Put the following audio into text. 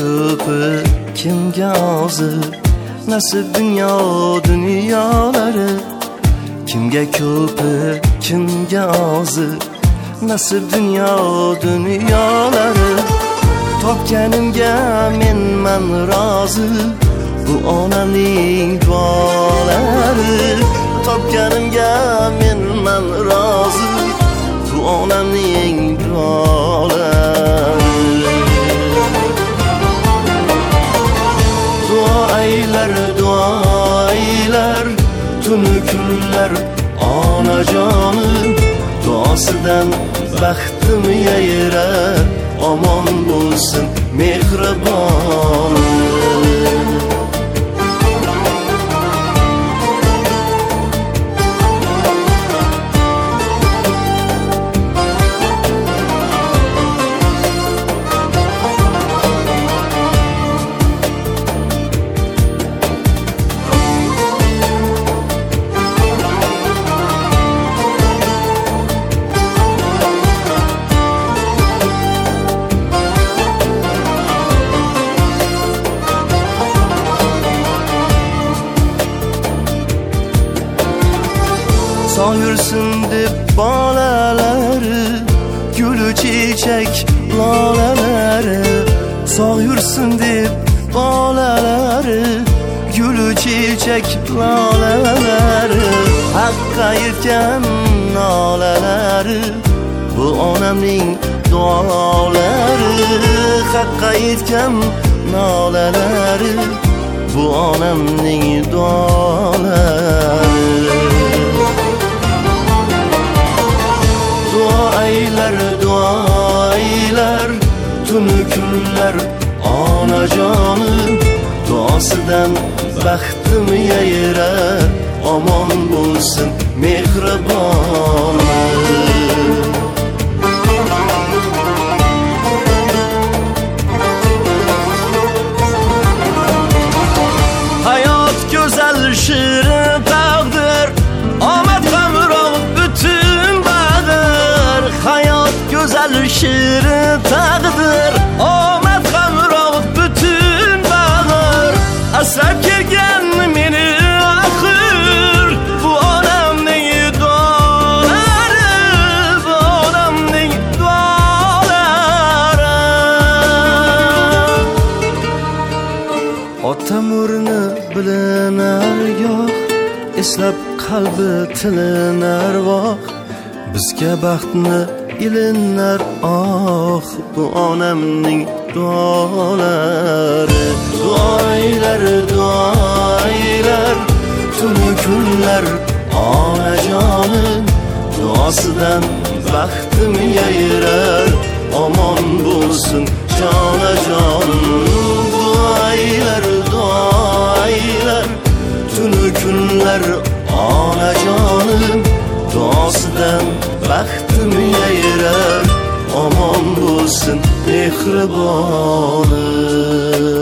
ko'pi kimga ozib nasib dunyolari kimga ko'pi kimga ozib nasib dunyolari topganimga menman rozi bu onamning duolari topganimga menman rozi bu onamning duolari dua aylar tunu kunlar onajonim duosidan baxtim yayirar omon bo'lsin mehribonim sog' yursin deb bolalari gulu chechak lolalari sog' yursin deb bolalari gulu chechak lolalari haqqa yetgan nolalari bu onamning duolari haqqa yetgan nolalari bu onamning duolari dua aylar tunu kunlar onajonim duosidan baxtim yayirar omon bo'lsin mehribonim hayot go'zal shirin taqdir omad hamroh butun bag'ir hayot go'zal shirin taqdir omad hamroh butun bag'ir asrab kelgan meni axir bu onamning duolari bu onamning duolari otam o'rni bilinar yo'q eslab qalbi tilinar voh bizga baxtni ilinar bu onamning duolari dua aylar tunu kunlar onajonim duosidan baxtim yayirar omon bo'lsin jonajonim dua aylar tunu kunlar onajonim duosidan baxtim yayirar omon bo'lsin mehribonim